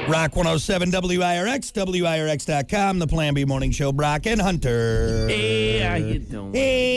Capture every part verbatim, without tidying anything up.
Rock one oh seven W I R X, W I R X dot com, the Plan B Morning Show, Brock and Hunter. Hey, how you doing?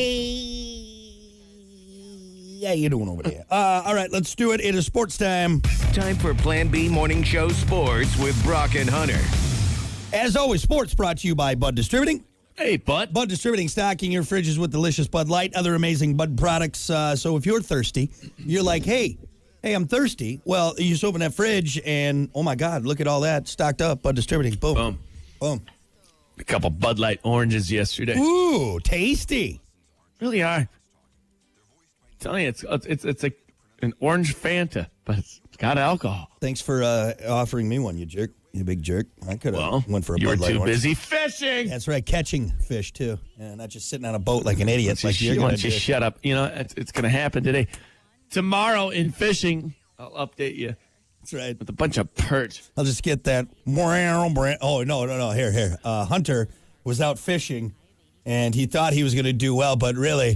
Hey. How you doing over there? Uh, all right, let's do it. It is sports time. Time for Plan B Morning Show Sports with Brock and Hunter. As always, sports brought to you by Bud Distributing. Hey, Bud. Bud Distributing, stocking your fridges with delicious Bud Light, other amazing Bud products. Uh, so if you're thirsty, you're like, hey, hey, I'm thirsty. Well, you just open that fridge and, oh, my God, look at all that stocked up. Bud Distributing. Boom. Boom. Boom. A couple Bud Light oranges yesterday. Ooh, tasty. Really are. I'm telling you, it's it's it's like an orange Fanta, but it's got alcohol. Thanks for uh, offering me one, you jerk. You big jerk. I could have Well, went for a you were Bud Light too orange. busy fishing. That's right, catching fish, too. Yeah, not just sitting on a boat like an idiot. Once like you, you're sh- gonna once you do. shut up. You know, it's, it's going to happen today. Tomorrow in fishing, I'll update you That's right. with a bunch of perch. I'll just get that. Oh, no, no, no. Here, here. Uh, Hunter was out fishing, and he thought he was going to do well, but really,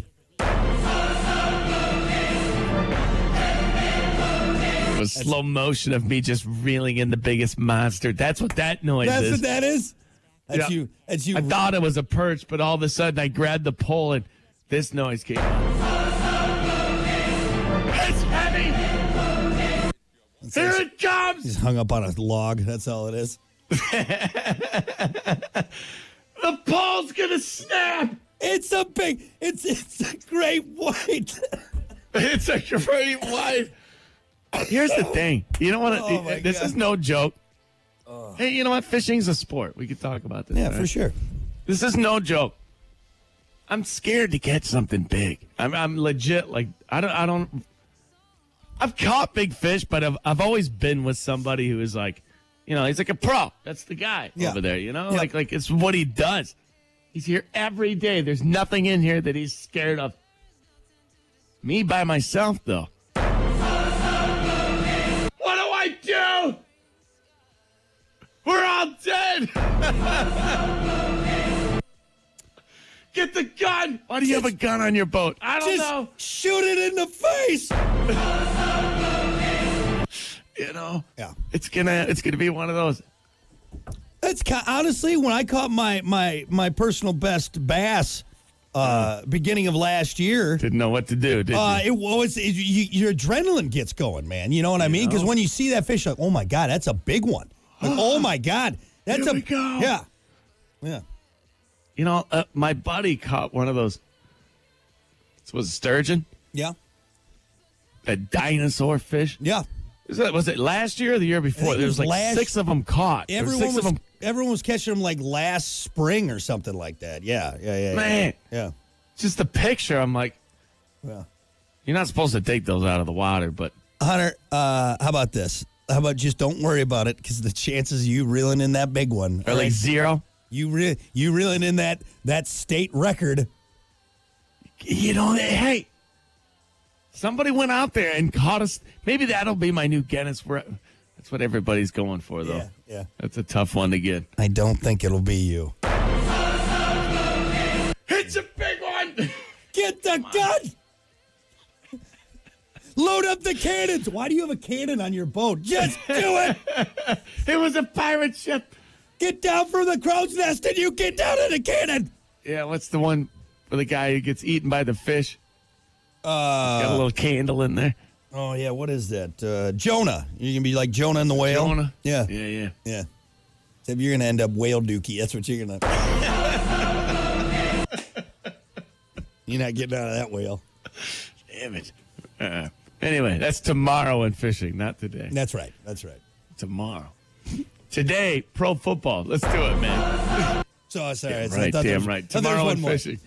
It was slow motion of me just reeling in the biggest monster. That's what that noise that's is. what that is? That's Yeah. you. That's you. I thought it was a perch, but all of a sudden I grabbed the pole and this noise came out. It's heavy! Here it comes! He's hung up on a log. That's all it is. The pole's gonna snap! It's a big, it's it's a great white. It's a great white. Here's the thing. You don't want to. Oh, my this God. is no joke. Hey, you know what? Fishing's a sport. We could talk about this. Yeah, right? for sure. This is no joke. I'm scared to catch something big. I'm, I'm legit. Like I don't. I don't. I've caught big fish, but I've I've always been with somebody who is like, you know, he's like a pro. That's the guy Yeah. over there. You know, Yeah. like like it's what he does. He's here every day. There's nothing in here that he's scared of. Me by myself, though. What do I do? We're all dead. Get the gun. Why do you have a gun on your boat? I don't Just know. shoot it in the face. You know. Yeah. It's gonna. It's gonna be one of those. That's ki- honestly when I caught my my my personal best bass, uh, beginning of last year. Didn't know what to do. Did Uh, you? it was it, you, your adrenaline gets going, man. You know what I mean? Because know. when you see that fish, like, oh my God, that's a big one. Like, oh my God, that's Here a we go. yeah, yeah. You know, uh, my buddy caught one of those. This was a sturgeon, Yeah, a dinosaur fish. yeah. Was it, was it last year or the year before? it There was was like last- six of them caught. There was Everyone six was of them. everyone was catching them like last spring or something like that. Yeah, yeah, yeah. Man. yeah, Just the picture. I'm like, yeah. you're not supposed to take those out of the water, but Hunter, uh, how about this? How about just don't worry about it because the chances of you reeling in that big one, are all like right? zero. you re- you reeling in that that state record. You know, hey, somebody went out there and caught us. Maybe that'll be my new Guinness. Re- That's what everybody's going for, though. Yeah, yeah. That's a tough one to get. I don't think it'll be you. It's a big one. Get the gun! Load up the cannons! Why do you have a cannon on your boat? Just do it! It was a pirate ship. Get down from the crow's nest and you get down in the cannon! Yeah, what's the one where the guy who gets eaten by the fish? Uh, Got a little candle in there. oh, yeah, what is that? Uh, Jonah. You're going to be like Jonah and the whale? Jonah? Yeah, Yeah, yeah. yeah. Except you're going to end up whale dookie. That's what you're going to... You're not getting out of that whale. Damn it. Uh, anyway, that's tomorrow in fishing, not today. That's right. That's right. Tomorrow. Today, pro football. Let's do it, man. So, sorry. Damn I right, thought there damn was- right. thought there was Tomorrow one in more. fishing.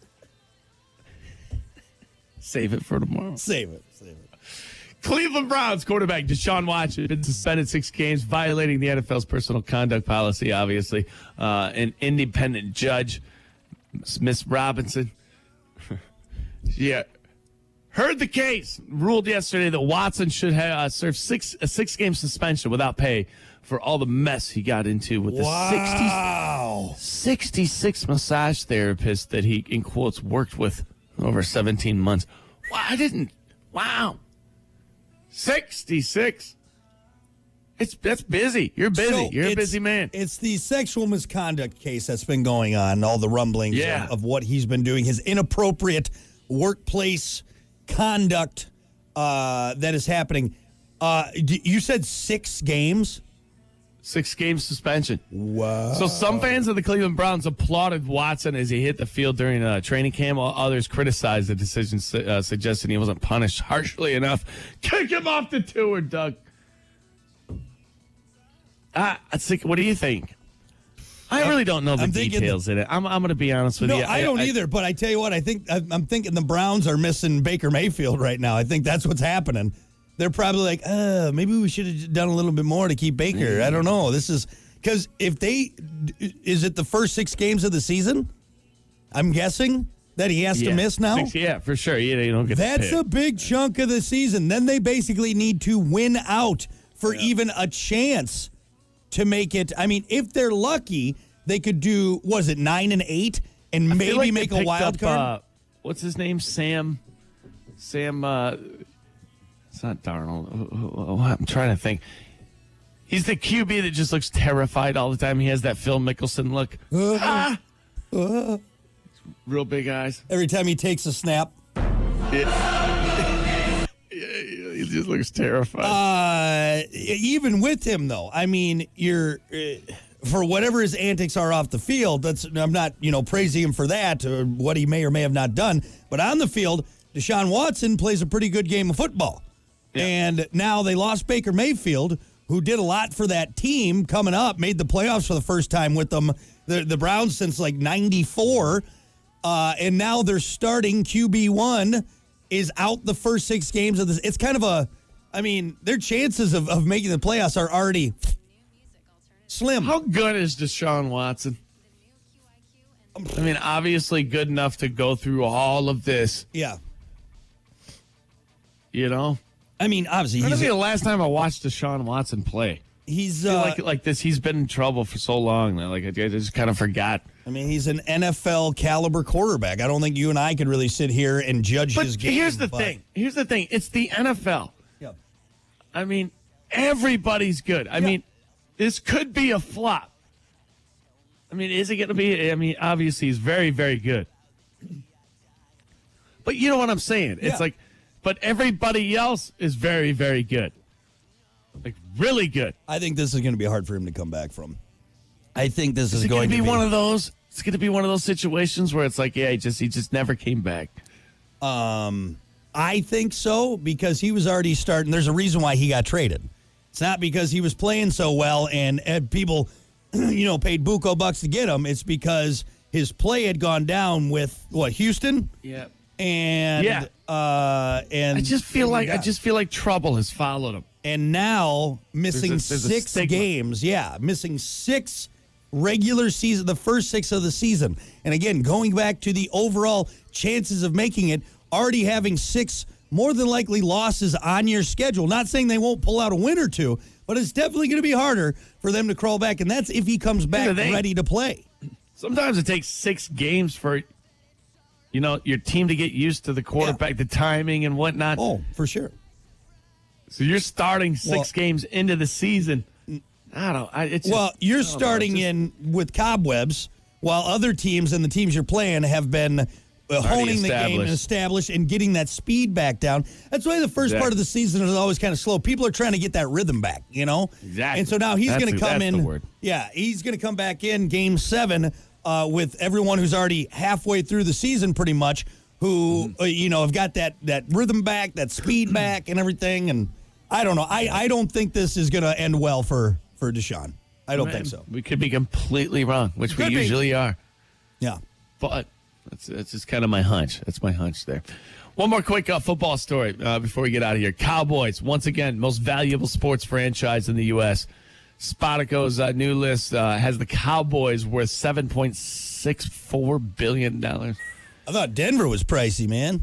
Save it for tomorrow. Save it. Save it. Cleveland Browns quarterback Deshaun Watson has been suspended six games, violating the N F L's personal conduct policy, obviously. Uh, an independent judge, Miss Robinson, yeah, heard the case, ruled yesterday that Watson should have uh, served six, a six-game suspension without pay for all the mess he got into with the Wow. sixty, sixty-six massage therapists that he, in quotes, worked with over seventeen months. Wow, I didn't, wow. sixty-six. It's that's busy. You're busy. So You're a it's- busy man. It's the sexual misconduct case that's been going on, all the rumblings Yeah. of, of what he's been doing, his inappropriate workplace conduct uh, that is happening. Uh, d- you said six games? Six game suspension. Wow. So some fans of the Cleveland Browns applauded Watson as he hit the field during uh, training camp, while others criticized the decision, su- uh, suggesting he wasn't punished harshly enough. Kick him off the tour, Doug. Uh, I think. What do you think? I really don't know the I'm thinking- details in it. I'm, I'm going to be honest with No, you. I don't either. But I tell you what, I think I- I'm thinking the Browns are missing Baker Mayfield right now. I think that's what's happening. They're probably like, uh, maybe we should have done a little bit more to keep Baker. I don't know. This is because if they is it the first six games of the season? I'm guessing that he has Yeah. to miss now. Six- yeah, for sure. You, you don't get. That's the a pick. big chunk of the season. Then they basically need to win out for even a chance to make it. I mean, if they're lucky, they could do, was it nine and eight and I feel maybe like they make a picked wild up, card? Uh, what's his name? Sam. Sam. Uh, it's not Darnold. I'm trying to think. He's the Q B that just looks terrified all the time. He has that Phil Mickelson look. Ah! Real big eyes. Every time he takes a snap. Yeah, he just looks terrified. Uh, even with him, though, I mean, you're uh, for whatever his antics are off the field. That's I'm not, you know, praising him for that or what he may or may have not done. But on the field, Deshaun Watson plays a pretty good game of football. Yeah. And now they lost Baker Mayfield, who did a lot for that team coming up, made the playoffs for the first time with them, the, the Browns since like ninety-four. Uh, and now their starting Q B one is out the first six games of this. It's kind of a, I mean, their chances of, of making the playoffs are already slim. How good is Deshaun Watson? I mean, obviously good enough to go through all of this, Yeah. you know? I mean, obviously, I don't he's, think the last time I watched Deshaun Watson play. he's I feel uh, like like this, he's been in trouble for so long that like I just kind of forgot. I mean, he's an N F L caliber quarterback. I don't think you and I could really sit here and judge But his game. here's the but- thing. Here's the thing. It's the N F L. Yep. I mean, everybody's good. I Yeah. mean, this could be a flop. I mean, is it going to be? I mean, obviously, he's very, very good. But you know what I'm saying? Yeah. It's like, but everybody else is very, very good. Like, really good. I think this is going to be hard for him to come back from. I think this is, Is it going going to to be one of those? It's going to be one of those situations where it's like, yeah, he just he just never came back. I think so because he was already starting. There's a reason why he got traded. It's not because he was playing so well and, and people, you know, paid buco bucks to get him. It's because his play had gone down with what Houston Yeah. and Yeah. uh, and I just feel like I Yeah. just feel like trouble has followed him. and now missing There's a- there's a six stigma. games. Yeah, missing six regular season, the first six of the season. And again, going back to the overall chances of making it, already having six more than likely losses on your schedule. Not saying they won't pull out a win or two, but it's definitely going to be harder for them to crawl back. And that's if he comes back the thing. ready to play. Sometimes it takes six games for, you know, your team to get used to the quarterback, the timing and whatnot. Oh, for sure. So you're starting six Well- games into the season. I don't. I, it's just, Well, you're I don't know, starting it's just- in with cobwebs, while other teams and the teams you're playing have been uh, honing the game and established. established and getting that speed back down. That's why the first part of the season is always kind of slow. People are trying to get that rhythm back, you know? Exactly. And so now he's That's going to the- come that's in. the word. Yeah, he's going to come back in game seven uh, with everyone who's already halfway through the season pretty much, who, Mm-hmm. uh, you know, have got that, that rhythm back, that speed back and everything. And I don't know. I, I don't think this is going to end well for, for Deshaun. I don't think so. We could be completely wrong, which we Could be. usually are. Yeah. But that's, that's just kind of my hunch. That's my hunch there. One more quick uh, football story uh, before we get out of here. Cowboys, once again, most valuable sports franchise in the U S Spotico's uh, new list uh, has the Cowboys worth seven point six four billion dollars. I thought Denver was pricey, man.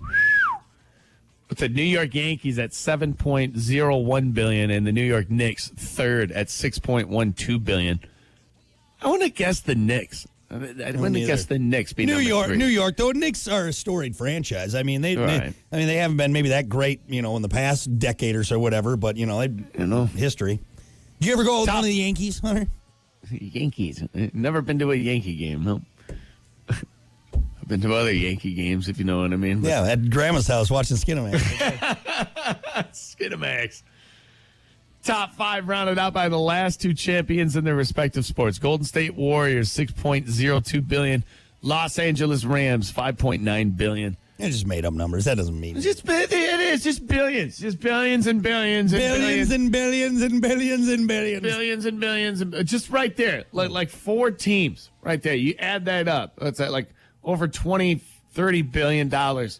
With the New York Yankees at seven point oh one billion dollars and the New York Knicks third at six point one two billion dollars. I want to guess the Knicks. I want to neither. guess the Knicks be New number York, three. New York, though Knicks are a storied franchise. I mean, they, they, Right. I mean, they haven't been maybe that great, you know, in the past decade or so, whatever. But you know, they, You know. history. Did you ever go with Top- one of the Yankees, Hunter? Yankees. Never been to a Yankee game, no. I've been to other Yankee games, if you know what I mean. But Yeah, at Grandma's house watching Skinamax. Skinamax. Top five rounded out by the last two champions in their respective sports. Golden State Warriors, six point oh two billion dollars. Los Angeles Rams, five point nine billion dollars. I just made up numbers. That doesn't mean It's just it is just billions, just billions and billions and billions billions and billions and billions and billions. billions and billions, and just right there, like like four teams right there. You add that up, that's at like over twenty, thirty billion dollars.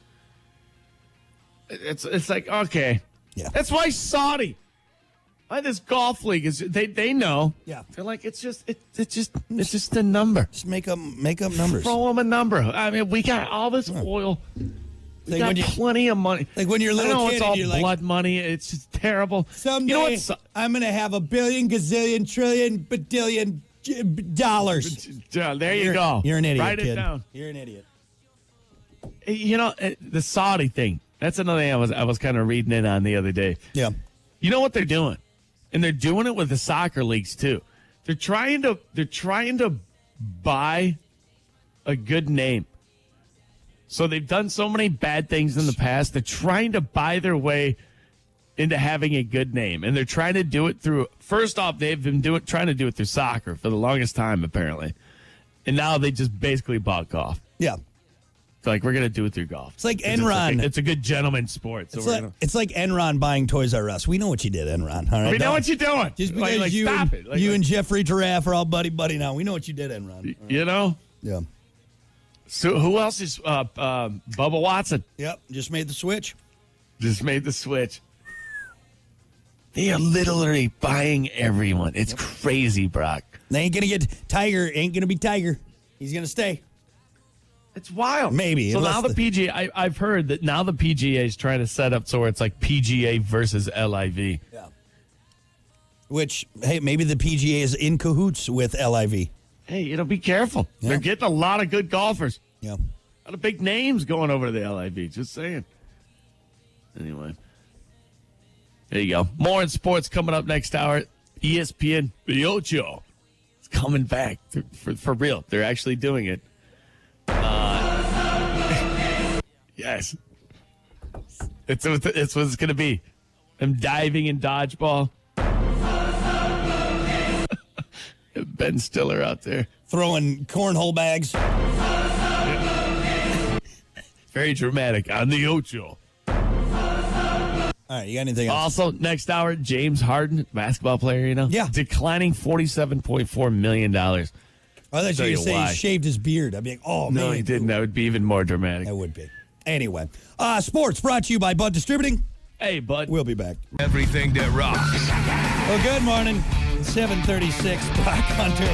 It's it's like okay, Yeah. That's why Saudi, why this golf league is they they know. Yeah. They're like it's just it, it's just it's just a number. Just make up make up numbers. Throw them a number. I mean, we got all this oil. We Like got when you- plenty of money. like when you're a I little know kid it's and all you're like- blood money. It's just terrible. Someday you know what? So- I'm gonna have a billion, gazillion, trillion, badillion j- b- dollars. Yeah, there you You're- go. You're an idiot, Write kid. it down. You're an idiot. You know eh, the Saudi thing. That's another thing I was I was kind of reading in on the other day. Yeah. You know what they're doing, and they're doing it with the soccer leagues too. They're trying to they're trying to buy a good name. So they've done so many bad things in the past. They're trying to buy their way into having a good name, and they're trying to do it through. First off, they've been doing trying to do it through soccer for the longest time, apparently, and now they just basically bought golf. Yeah. It's like we're gonna do it through golf. It's like It's Enron. a, it's a good gentleman's sport. So It's we're like, gonna. it's like Enron buying Toys R Us. We know what you did, Enron. All right. We know Don't- what you're doing. Just Like- because like, you, stop and, it. Like- you like, and Jeffrey Giraffe are all buddy buddy now. We know what you did, Enron. you know. Yeah. So who else is uh, uh, Bubba Watson? Yep. Just made the switch. Just made the switch. They are literally buying everyone. It's crazy, Brock. They ain't gonna get Tiger. Ain't gonna be Tiger. He's gonna stay. It's wild. Maybe, So unless now the, the- P G A, I, I've heard that now the P G A is trying to set up so where it's like P G A versus L I V. Yeah. Which, hey, maybe the P G A is in cahoots with L I V. Hey, you know, be careful. Yeah. They're getting a lot of good golfers. Yeah. A lot of big names going over to the L I V. Just saying. Anyway. There you go. More in sports coming up next hour. E S P N The Ocho. It's coming back for, for, for real. They're actually doing it. Uh, yes. It's, it's what it's going to be. I'm diving in dodgeball. Ben Stiller out there. Throwing cornhole bags. Very dramatic on the Ocho. All right, you got anything else? Also, next hour, James Harden, basketball player, you know? Yeah. Declining forty-seven point four million dollars. I thought tell you you were going to say why. he shaved his beard. I'd be like, oh, No, man. he didn't. That would be even more dramatic. That would be. Anyway, uh, sports brought to you by Bud Distributing. Hey, bud. We'll be back. Everything that rocks. Well, good morning. seven thirty-six, Brock Hunter.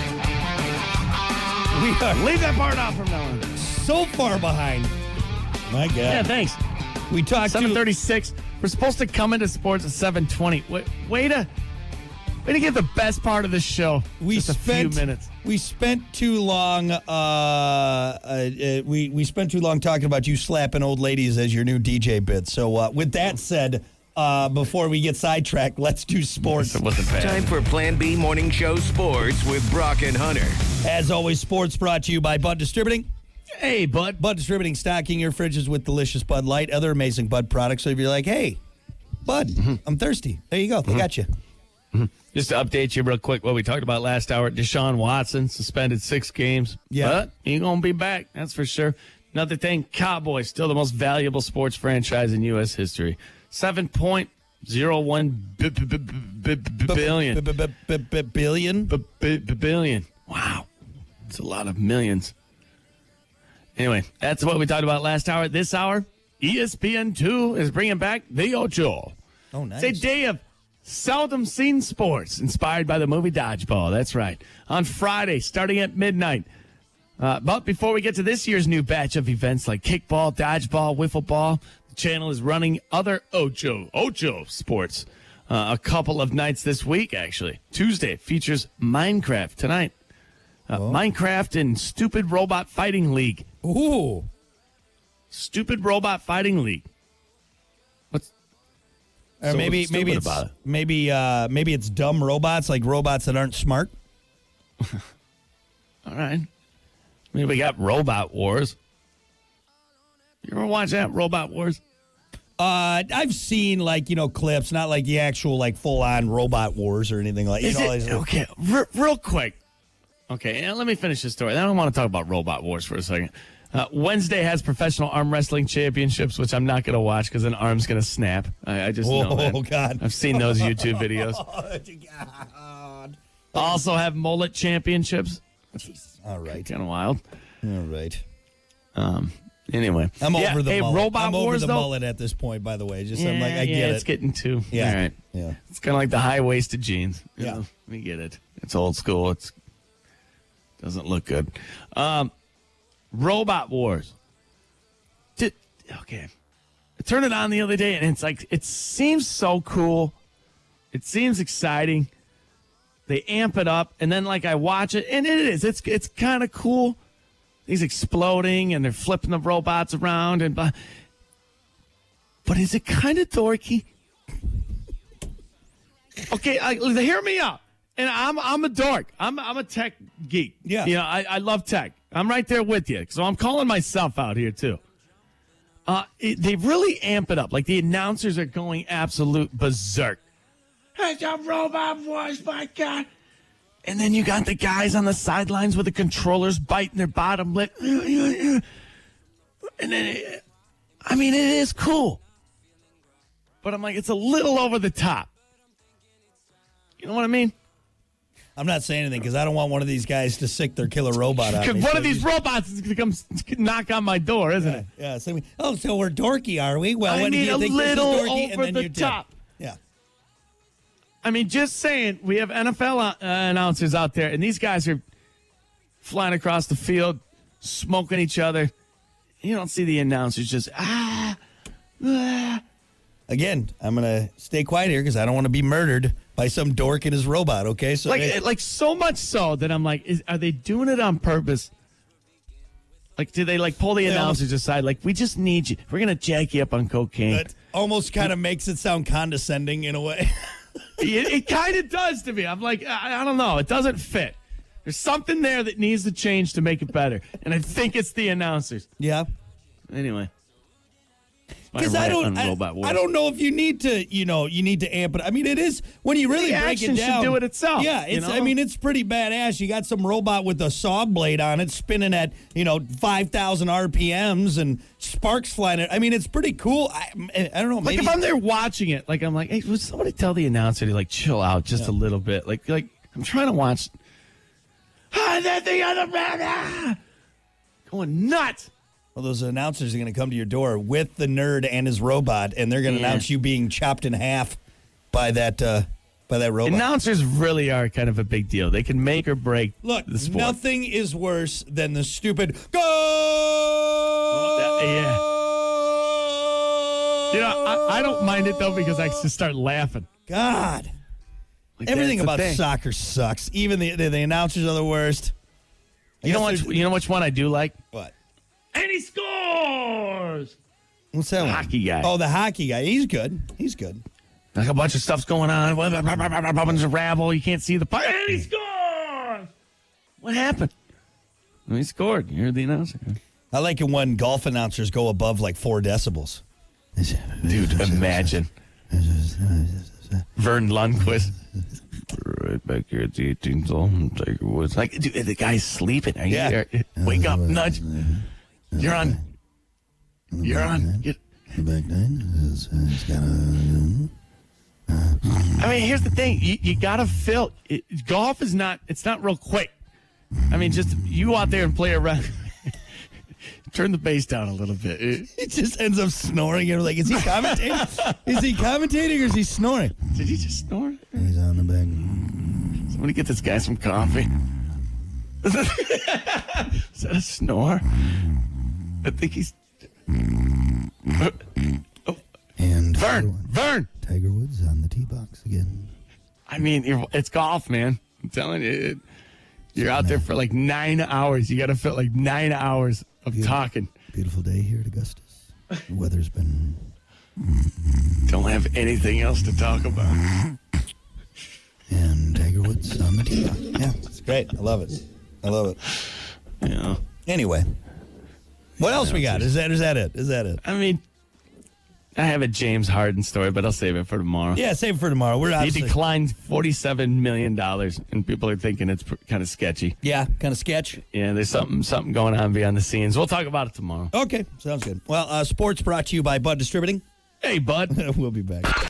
We are Leave that part out from now on. so far behind. My God. Yeah, thanks. We talked seven to... thirty-six. We're supposed to come into sports at seven twenty. Wait, way to, way to get the best part of this show. We Just spent a few minutes. We spent too long. Uh, uh, uh, we we spent too long talking about you slapping old ladies as your new D J bit. So uh, with that said, uh, before we get sidetracked, let's do sports. It wasn't bad. Time for Plan B Morning Show Sports with Brock and Hunter. As always, sports brought to you by Bud Distributing. Hey, bud. Bud Distributing, stocking your fridges with delicious Bud Light, other amazing Bud products. So if you're like, hey, Bud, Mm-hmm. I'm thirsty. There you go. They got you. Just to update you real quick, what we talked about last hour, Deshaun Watson suspended six games. Yeah. But he's going to be back, that's for sure. Another thing, Cowboys, still the most valuable sports franchise in U S history. seven point oh one billion. Billion. B- b- b- billion. Wow. It's a lot of millions. Anyway, that's what we talked about last hour. This hour, E S P N two is bringing back The Ocho. Oh, nice. It's a day of seldom seen sports inspired by the movie Dodgeball. That's right. On Friday, starting at midnight. Uh, but before we get to this year's new batch of events like kickball, dodgeball, wiffle ball, the channel is running other Ocho, Ocho sports. Uh, a couple of nights this week, actually. Tuesday features Minecraft tonight. Uh, Minecraft and Stupid Robot Fighting League. Ooh. Stupid Robot Fighting League. What's Or So maybe stupid maybe it's about it. maybe uh, maybe it's dumb robots, like robots that aren't smart. All right. I mean, we got Robot Wars. You ever watch that, Robot Wars? Uh, I've seen like you know clips, not like the actual like full on robot wars or anything like. You Is know, it, like- okay, re- real quick. Okay, and let me finish this story. I don't want to talk about Robot Wars for a second. Uh, Wednesday has professional arm wrestling championships, which I'm not going to watch because an arm's going to snap. I, I just know Oh, that. God. I've seen those YouTube videos. Oh, God. Also have mullet championships. All right, Kind of wild. all right. Um. Anyway, I'm yeah, over the hey, mullet. Robot I'm over Wars the though. mullet at this point. By the way, just Yeah, I'm like I yeah, get it's it. getting too. Yeah. All right. Yeah. It's kind of like the high waisted jeans. You Yeah. know, we get it. It's old school. It's doesn't look good. Um, Robot Wars. Did, okay. I turned it on the other day and it's like it seems so cool. It seems exciting. They amp it up and then like I watch it and it is. It's it's kind of cool. He's exploding and they're flipping the robots around and but but is it kind of dorky? Okay, I, hear me out. And I'm I'm a dork. I'm I'm a tech geek. Yeah. You know, I, I love tech. I'm right there with you. So I'm calling myself out here too. Uh, it, they really amp it up. Like the announcers are going absolute berserk. It's a Robot Wars, my God. And then you got the guys on the sidelines with the controllers biting their bottom lip. And then, it, I mean, it is cool. But I'm like, it's a little over the top. You know what I mean? I'm not saying anything because I don't want one of these guys to sick their killer robot on Because me. one So of these you- robots is going to come knock on my door, isn't Yeah, it? yeah. So we, oh, so we're dorky, are we? Well, I when do mean, you a think little this is dorky? over and then the you're dead. top. Yeah. I mean, just saying, we have N F L uh, announcers out there, and these guys are flying across the field, smoking each other. You don't see the announcers just, ah, ah. Again, I'm gonna stay quiet here because I don't want to be murdered by some dork and his robot. Okay, so Like, hey, like so much so that I'm like, is, are they doing it on purpose? Like, do they like pull the They announcers aside? Like, we just need you. We're gonna jack you up on cocaine. it almost kind of makes it sound condescending in a way. it it kind of does to me. I'm like, I, I don't know. It doesn't fit. There's something there that needs to change to make it better, and I think it's the announcers. Yeah. Anyway. Because I don't, I, I don't know if you need to, you know, you need to amp it. I mean, it is when you really The break action it should down. do it itself, Yeah, you it's. I know? mean, it's pretty badass. You got some robot with a saw blade on it, spinning at you know five thousand R P Ms and sparks flying. It. I mean, it's pretty cool. I, I don't know. Like Maybe if I'm there watching it, like I'm like, hey, would somebody tell the announcer to like chill out just a little bit? Like, like I'm trying to watch. Ah, that the other man, ah! Going nuts. well, those announcers are going to come to your door with the nerd and his robot, and they're going to Yeah. announce you being chopped in half by that uh, by that robot. Announcers really are kind of a big deal. They can make or break Look, the sport. nothing is worse than the stupid go. that- yeah. You know, I, I don't mind it though because I just start laughing. God. Like, Everything that's the about thing. soccer sucks. Even the, the the announcers are the worst. I You know guess what? there's- You know which one I do like? What? And he scores. What's that one? Hockey guy. Oh, the hockey guy. He's good. He's good. Like a bunch of stuff's going on. A bunch of rabble. You can't see the puck. And he scores. What happened? Well, he scored. You heard the announcer. I like it when golf announcers go above like four decibels. Dude, imagine. Vern Lundquist. Right back here at the eighteenth hole. Tiger Woods. Like, dude, the guy's sleeping. Are you Yeah. there? Wake up, nudge. You're on. You're on. Get. Back nine. I mean, here's the thing. You, you got to fill. It, golf is not, it's not real quick. I mean, just you go out there and play around. Turn the bass down a little bit. It- He just ends up snoring. And we're like, is he commentating? Is he commentating or is he snoring? Did he just snore? He's on the back. Somebody get this guy some coffee. Is that a snore? I think he's. Oh, And Vern, Vern. Tiger Woods on the tee box again. I mean, you're, it's golf, man. I'm telling you, it, you're out there for like nine hours. You got to fit like nine hours of Yeah. talking. Beautiful day here at Augustus. The weather's been Don't have anything else to talk about. And Tiger Woods on the tee box. Yeah, it's great. I love it. I love it. Yeah. Anyway, what else we got? Is that is that it? Is that it? I mean, I have a James Harden story, but I'll save it for tomorrow. Yeah, save it for tomorrow. We're He obviously, declined forty-seven million dollars, and people are thinking it's pr- kind of sketchy. yeah, kind of sketch. Yeah, there's something something going on behind the scenes. We'll talk about it tomorrow. Okay, sounds good. Well, uh, sports brought to you by Bud Distributing. Hey, bud. We'll be back.